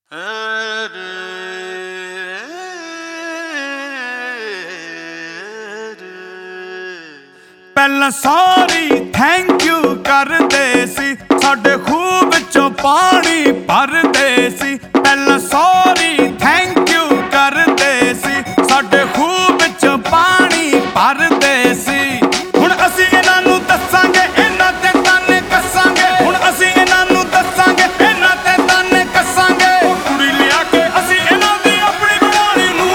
ਪਹਿਲਾਂ sorry thank you ਕਰਦੇ ਸੀ, ਸਾਡੇ ਖੂਹ ਵਿੱਚੋਂ ਪਾਣੀ ਭਰਦੇ ਸੀ। ਪਹਿਲਾਂ ਸੌਰੀ ਥੈਂਕ ਯੂ ਕਰਦੇ ਸੀ, ਸਾਡੇ ਖੂਹ ਵਿੱਚੋਂ ਪਾਣੀ ਭਰਦੇ ਸੀ। ਹੁਣ ਅਸੀਂ ਇਹਨਾਂ ਨੂੰ ਦੱਸਾਂਗੇ, ਇਹਨਾਂ ਤੇ ਤਾਨੇ ਕੱਸਾਂਗੇ। ਹੁਣ ਅਸੀਂ ਇਹਨਾਂ ਨੂੰ ਦੱਸਾਂਗੇ, ਇਹਨਾਂ ਤੇ ਤਾਨੇ ਕੱਸਾਂਗੇ। ਕੁੜੀ ਲਿਆ ਕੇ ਅਸੀਂ ਇਹਨਾਂ ਦੀ ਆਪਣੀ ਬਣਾਉਣੀ ਨੂੰ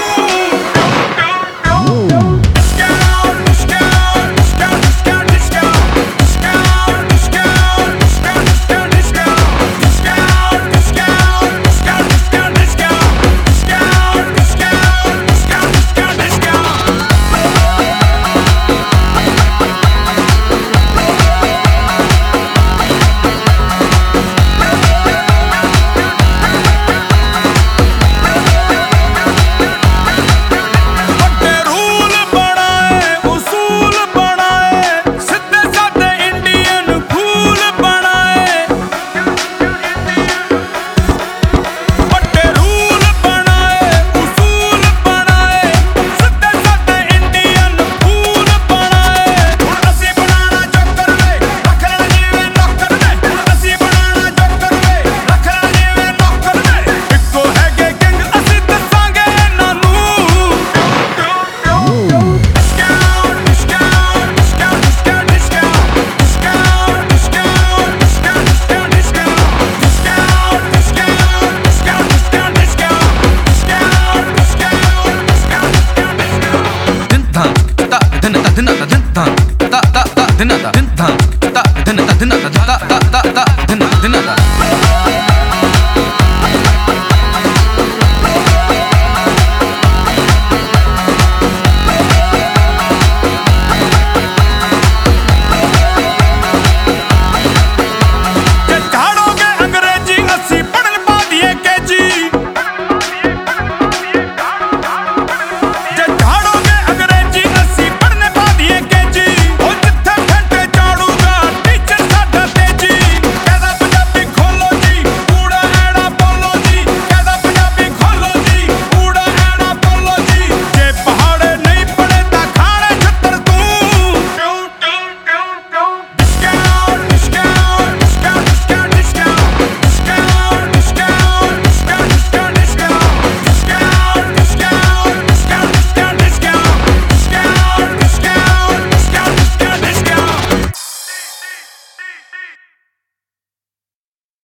din da din da din da din da din da din da din da din da